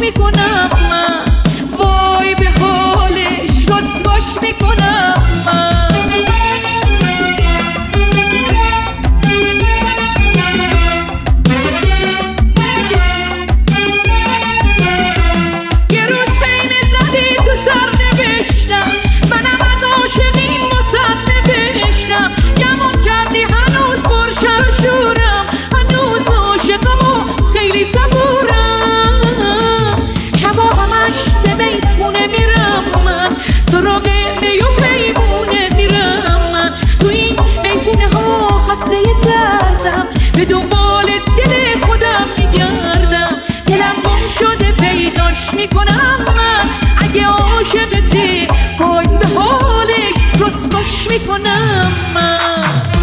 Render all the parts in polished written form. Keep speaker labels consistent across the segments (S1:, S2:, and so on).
S1: میکنم من، وای به حالش رسواش میکنم من. یه روز بین زدی تو سر نوشتم، منم از عاشقین واسد نوشتم. گمون کردی هنوز پرشر و شورم، هنوز عاشقم و خیلی صبورم. شبا همش به میخونه میرم من، سراغ می و پیمونه میرم من. تو این میخونه ها خسته دردم، به دنبال دل خودم میگردم. دلم گم شده پیداش میکنم من، اگه عاشقتی وای به حالش رسواش میکنم من.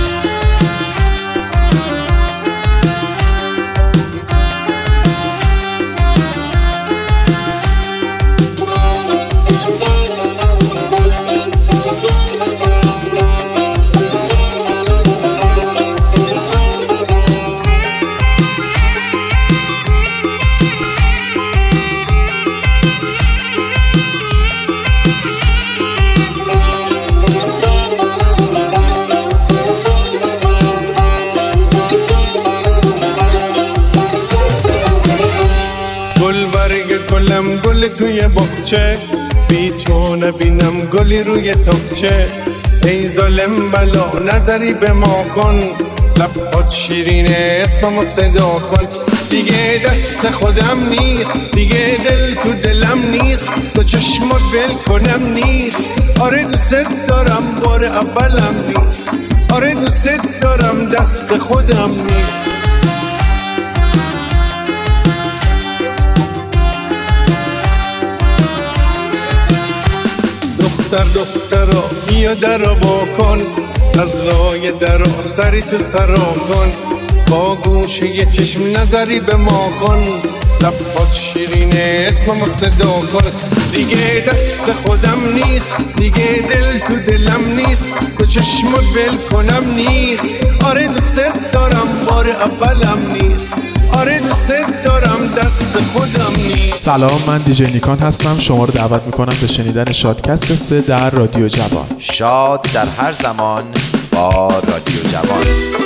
S2: گل توی باغچه، بی تو نبینم گلی روی تاقچه. ای ظالم بلا نظری به ما کن، لبات شیرینه اسممو صدا کن. دیگه دست خودم نیست، دیگه دل تو دلم نیست، تو چشمات ول کنم نیست. آره دوست دارم بار اولم نیست، آره دوست دارم دست خودم نیست. دخترا بیا درو واکن، از لای درا سری تو سرا کن. با گوشه یه چشم نظری به ما کن، لبات شیرینه اسممو صدا کن. دیگه دست خودم نیست، دیگه دل تو دلم نیست، تو چشمت ول کنم نیست. آره دوست دارم بار اولم نیست، آره دوست دارم دست خودم نیست.
S3: سلام، من دیجی نیکان هستم. شما رو دعوت میکنم به شنیدن شادکست 3 در رادیو جوان.
S4: شاد در هر زمان با رادیو جوان.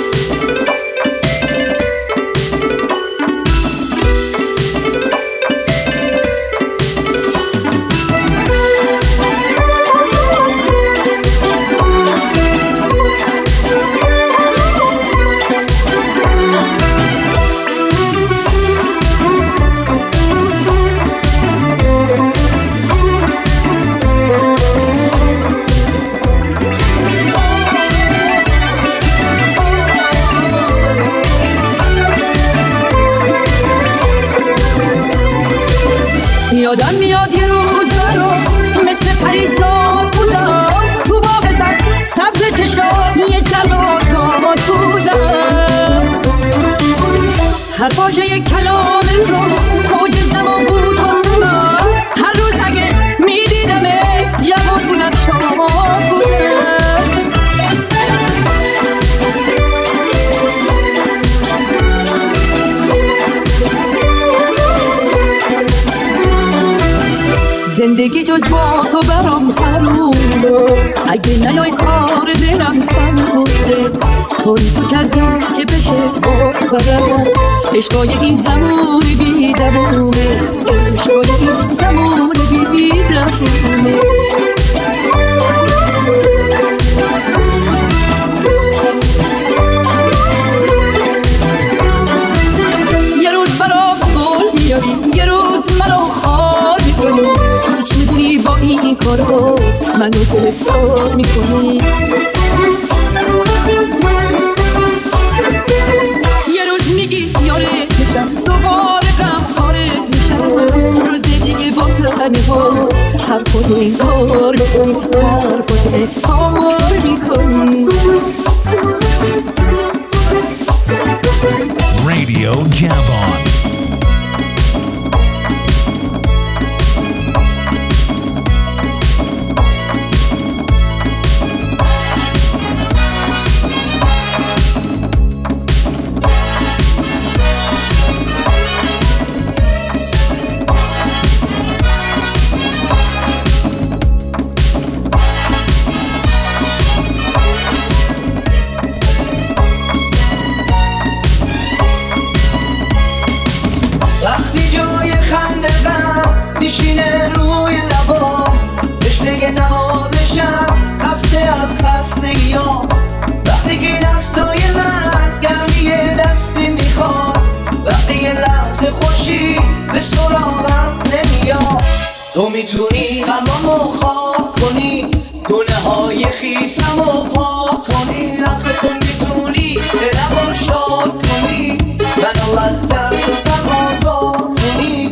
S1: یادم میاد یه روز رو مثل پریزاد بودم، تو باغ سبز چشام یه سربازاد بودم. هر واژه یک کلام رو موج زمان بود واسه من، هر روز اگه میدیدمت جوان بودم شاد بودم. زندگی جز با تو برام حرومه، اگه نیای کار دلم تمومه. طوری تو کردی که بشه باورم، عشقای این زمان بی دوامه، عشقای این زمان بی دوامه. یه روز برام گل میاری، یه روز مرا خار میکنی، هیچ میدونی با این کارو منو گرفتار میکنی. یه روز میگی یارت میشم، دوباره غمخوارت میشم، روز دیگه با تنها حرفاتو انکار میکنی، حرفاتو انکار میکنی.
S5: رادیو جوان.
S6: نمیاد. وقتی که دستای من گرمی دستی میخواد، وقتی یه لحظه خوشی به سراغم نمیاد. تو میتونی غمامو خواب کنی، گناه های خیسمو پاک کنی. آخه تو میتونی دلمو شاد کنی، منو از درد و غم آزاد کنی.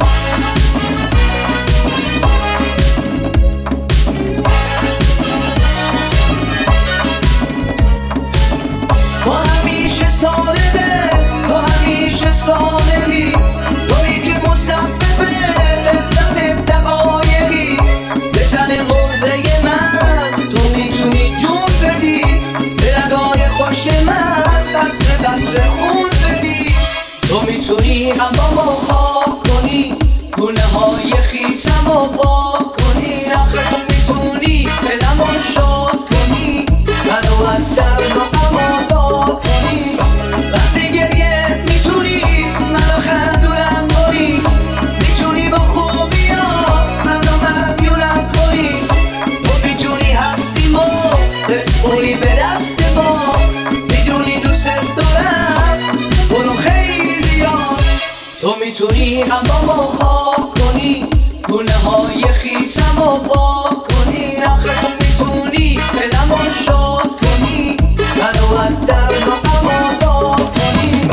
S6: تو همیشه صادقه، تو همیشه صادقی، تویی که مسبب لذت دقایقی. به تن مرده من تو میتونی جون بدی، به رگای خوش من قطره قطره خون بدی. تو میتونی غمامو خواب کنی، گونه های خیسمو پاک کنی. آخه تو میتونی دلمو شاد کنی، منو از درد و غم آزاد کنی. وقتی گریه میتونی منو خندونم کنی، میتونی با خوبی‌ها منو مدیونم کنی. تو میتونی هستیمو بسپری به دست ما، میدونی دوست دارم برو خیلی زیاد. تو میتونی غمامو خواب کنی، گونه های خیسمو پاک کنی. آخه تو میتونی دلمو شاد کنی، منو از درد و غم آزاد کنی.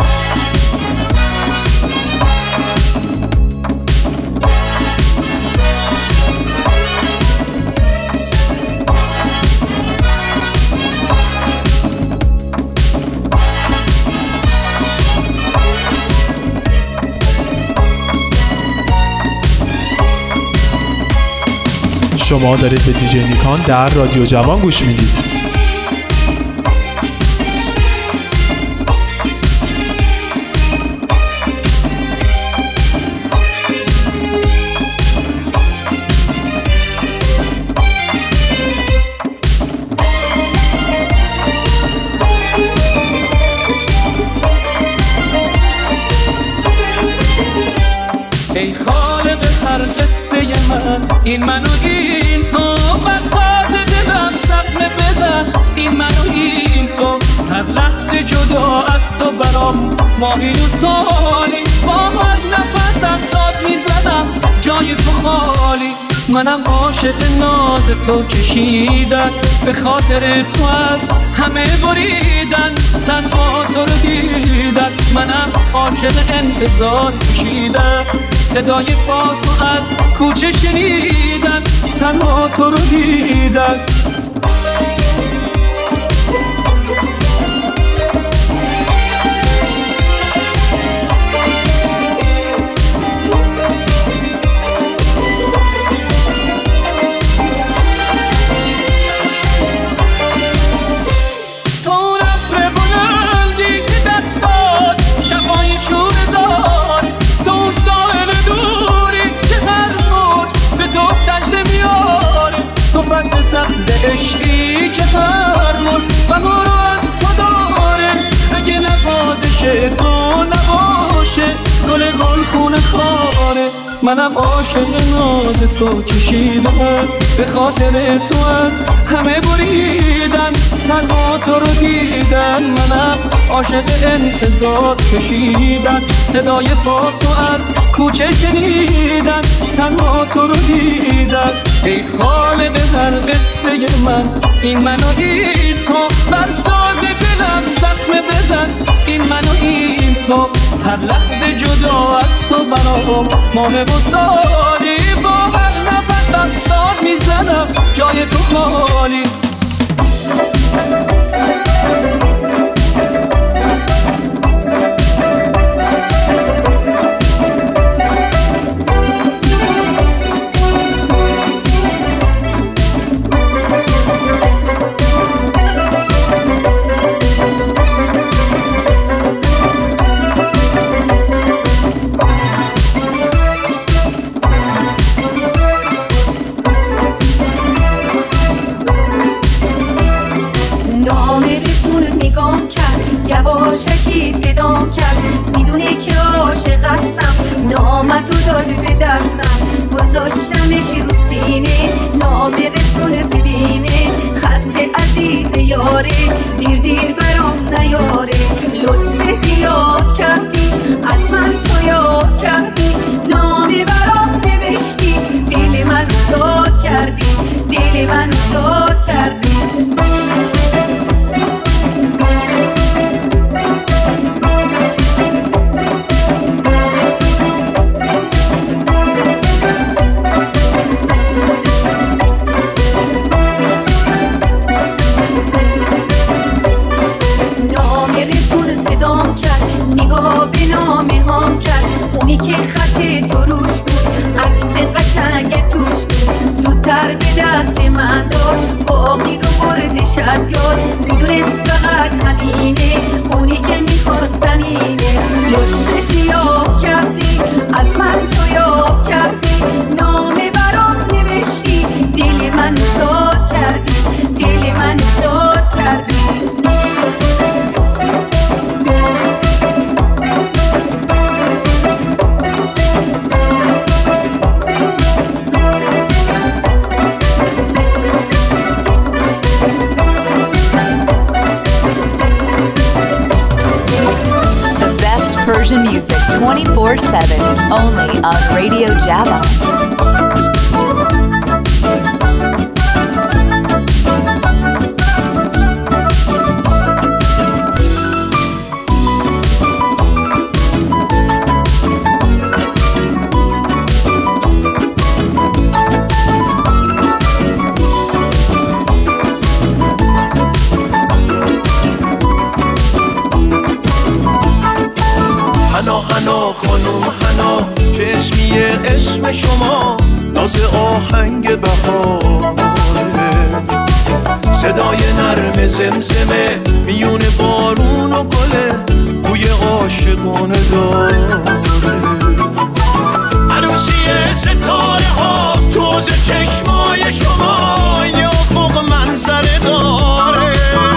S3: شما دارید به دیجی نیکان در رادیو جوان گوش میدید.
S1: ای خالق هر قصه من، این من و این تو، بر ساز دلم صدمه بزن. این من و این تو، هر لحظه جدا از تو برام ماهی و سالی. با هر نفسم داد میزنم جای تو خالی. منم عاشق ناز تو کشیدن، به خاطر تو از همه بریدن، تنها تو رو دیدن. منم عاشق انتظار کشیدن، صدای پا تو از کوچه شنیدن، تنها تو رو دیدن. عشقی که فرمون و رو از تو داره، اگه نوازش تو نباشه گل خونه خاره. منم عاشق ناز تو کشیدم، به خاطر تو از همه بریدن، تنها تو رو دیدن. منم عاشق انتظار کشیدن، صدای پا تو از کوچه شنیدن، تنها تو رو دیدن. ای خالق هر قصه من، این من و این تو، بر ساز دلم زخمه بزن. این من و این تو، هر لحظه جدا از تو برام ماه بزاری. با هر نفسم داد میزنم جای تو خالی.
S7: یواشکی صدام کرد، میدونه که
S1: عاشق هستم نامتو داد به دستم گذاشتمش رو سینه نامه رسونه ببینه خط عزیز یاره دیر دیر برام نیاره لطف زیاد کردی از من تو یاد کردی نامه برام نوشتی دل من شاد کردی دل من شاد کردی اونی که خط تو روش بود عکس قشنگ توش بود زودتر به دست من داد باقی رو بردش از یاد میدونست فقط همینه اونی که میخواستم اینه لطف زیاد کردی از من تو یاد کردی نامه برام نوشتی دل من شاد کردی دل من شاد کردی
S7: Persian music 24/7 only on Radio Java.
S8: حنا خانوم حنا چشمیه اسم شما ناز آهنگ بهاره صدای نرم زمزمه میون بارون و گله بوی عاشقانه داره عروسی ستاره ها توز چشمای شما یا فوق منظره داره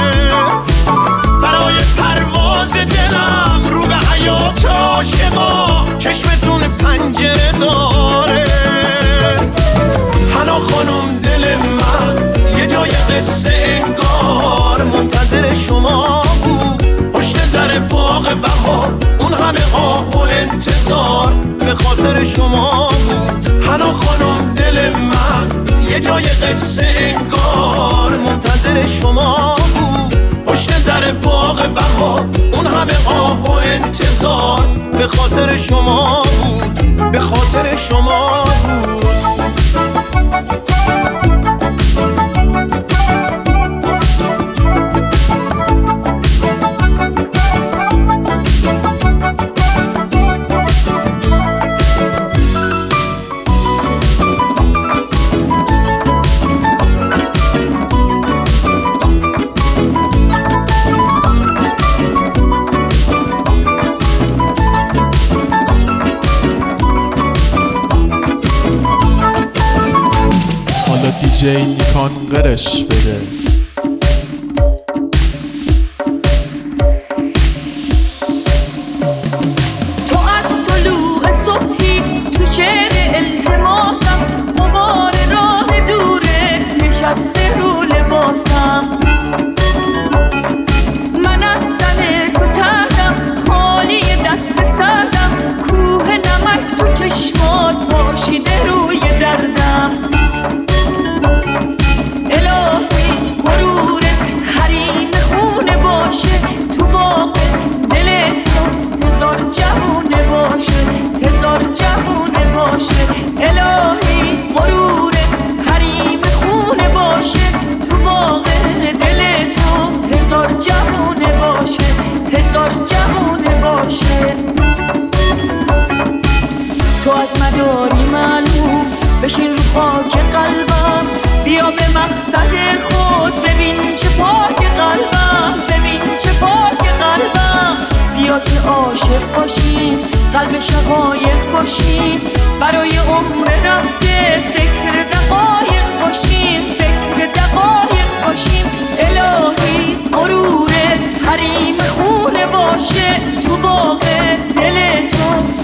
S8: برای پرواز دلم رو به حیات عاشقا چشمتون پنجره داره حنا خانم دل من یه جای قصه انگار منتظر شما بود پشت در باغ بهار اون همه آه و انتظار به خاطر شما بود حنا خانم دل من یه جای قصه انگار منتظر شما بود پشت در باغ بهار اون همه آه و انتظار به خاطر شما بود به خاطر شما بود
S3: جی نیکان قرش بده
S1: تو از طلوع صبحی تو شعر التماسم غبار راه دوره نشسته رو لباسم من از تن تو تردم خالی دست سردم کوه نمک تو چشمات باشیده روی دردم الهی غرور حریم خونه باشه تو باغ دل تو هزار جوونه باشه هزار جوونه باشه الهی غرور حریم خونه باشه تو باغ دل تو هزار جوونه باشه هزار جوونه باشه تو از مداری معلوم بشین رو خاک قلبم بیا به مقصد خود ببین چه پاک قلبم ببین چه پاک قلبم بیا که عاشق باشیم قلب شقایق باشیم برای عمر رفته فکر دقایق باشیم فکر دقایق باشیم الهی غرور حریم خونه باشه تو باغ دل تو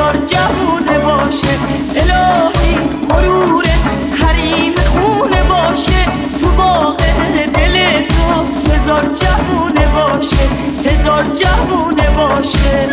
S9: هزار جوونه باشه. الهی غرور حریم خونه باشه، تو باغ دل تو هزار جوونه باشه، هزار جوونه باشه.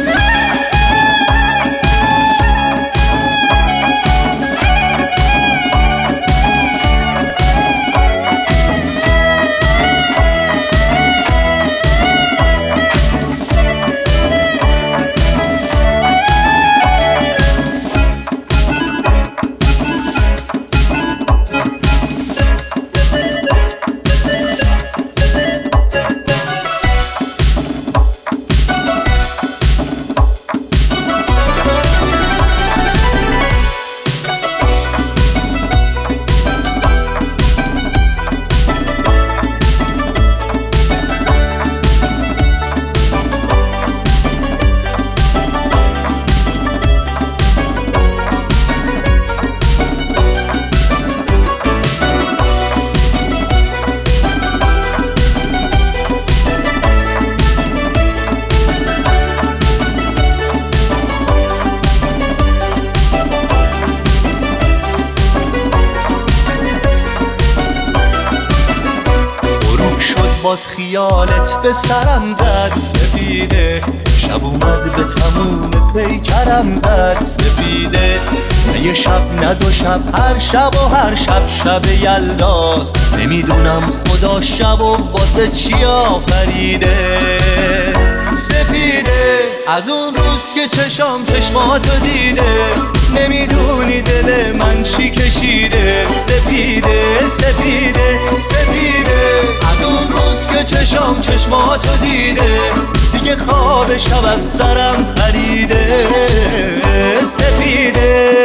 S8: باز خیالت به سرم زد سپیده، شب اومد به تموم پیکرم زد سپیده. نه یه شب نه دو شب، هر شب و هر شب شب یلداست، نمیدونم خدا شب و واسه چی آفریده. سپیده از اون روز که چشام چشماتو دیده، نمیدونی دل من چی کشیده. سپیده سپیده سپیده از اون روز که چشام چشماتو دیده، دیگه خواب شب از سرم خریده. سپیده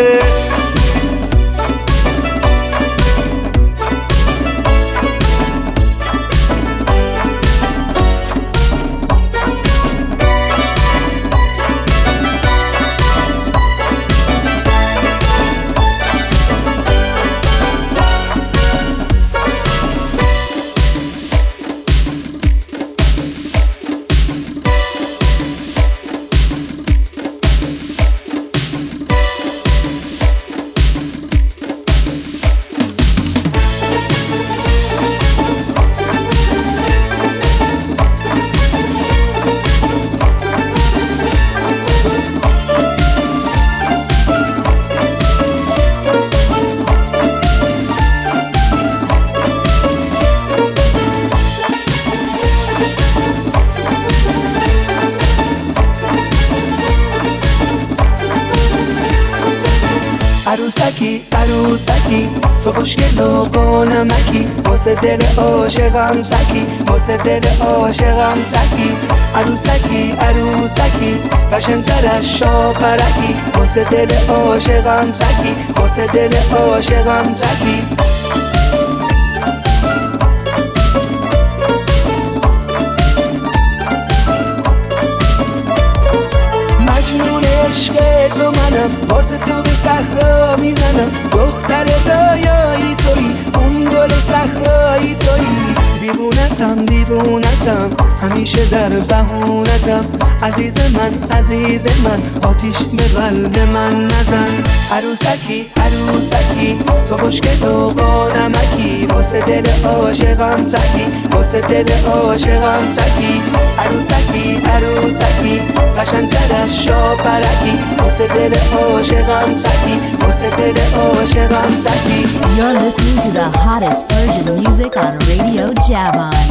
S6: عروسکی عروسکی تو خوشگل و بانمکی، واسه دل عاشقم تکی، واسه دل عاشقم تکی. عروسکی عروسکی قشنگ‌تر از شاپرکی، واسه دل عاشقم تکی، واسه دل عاشقم تکی. مجنون عشق تو منم، واسه تو به صحرا میزنم. دختر دایایی تویی، اون گل صحرایی تویی. دیوونتم دیوونتم همیشه در بهونتم. عزیز من آتیش به قلب من نزن. عروسکی عروسکی تو خوشگل و بانمکی، واسه دل عاشقم تکی، واسه دل عاشقم تکی. عروسکی عروسکی قشنگ‌تر از شاپرکی، واسه دل عاشقم تکی، واسه دل عاشقم تکی.
S7: You're listening to the hottest Persian music on Radio Javon.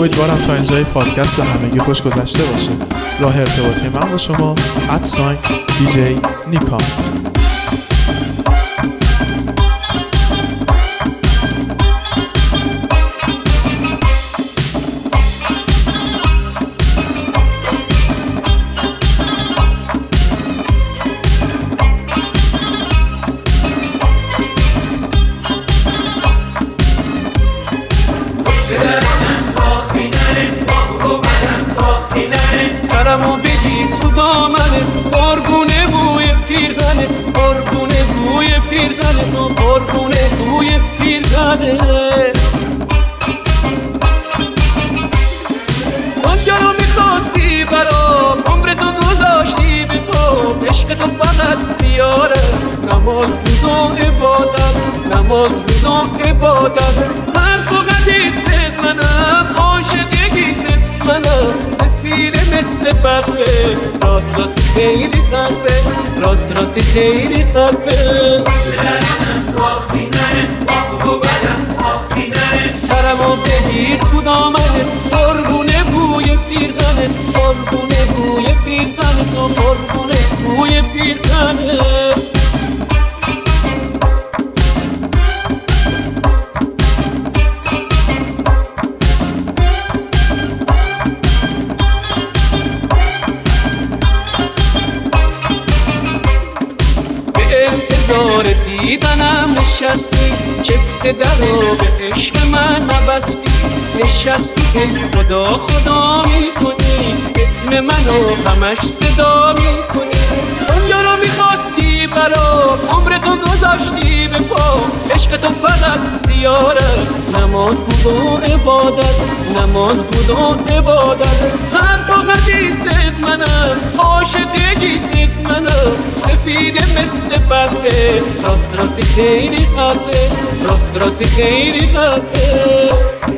S3: امیدوارم تا اینجای پادکست به همگی خوش گذشته باشه. راه ارتباطی من با شما @DJ نیکان.
S9: سرمو بگیر تو دامنه قربونه بوی پیرهنه قربونه بوی پیرهنه تو قربونه بوی پیرهنه آنجا رو میخواستی برام عمرتو گذاشتی به پا عشق تو فقط زیاره نماز بود و عبادت نماز بود و عبادت هر فقدیست منم عاشقیست منم سفیر مثل بقیه راست راستی خیلی قلبه راست راستی خیلی قلبه باختی نره باخو بدم ساختی نره سرمو بگیر تو دامنه قربونه بوی پیرهنه قربونه بوی پیرهنه تو قربونه بوی پیرهنه دیدنم نشستی چفت در رو به عشق من نبستی نشستی که خدا خدا میکنی اسم منو همش صدا میکنی اونجا رو میخواستی برام عمرتو گذاشتی به پا عشق تو فقط زیاره نماز بود و عبادت نماز بود و عبادت هر فقدیست منم عاشقیست منم سفید مثل برقه راست راستی خیلی قلبه راست راستی خیلی قلبه